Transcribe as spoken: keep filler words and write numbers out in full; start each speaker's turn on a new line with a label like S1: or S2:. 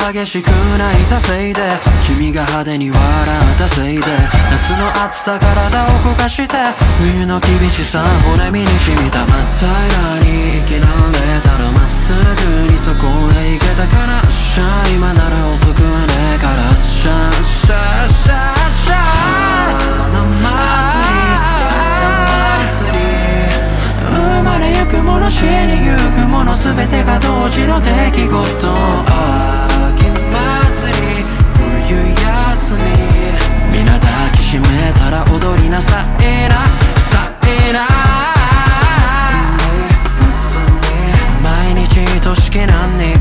S1: 激しく泣いたせいで、君が派手に笑ったせいで、夏の暑さ体を焦がして、冬の厳しさ骨身に染みた。真っ平らに生きられたらまっすぐにそこへ行けたから、しゃ今なら遅くはねえから、シャーシャーシャーシャー夏祭り生まれゆくもの死にゆくもの全てが同時の出来事。秋祭り冬休み皆抱きしめたら踊りなさいなさいな。毎日愛しき何に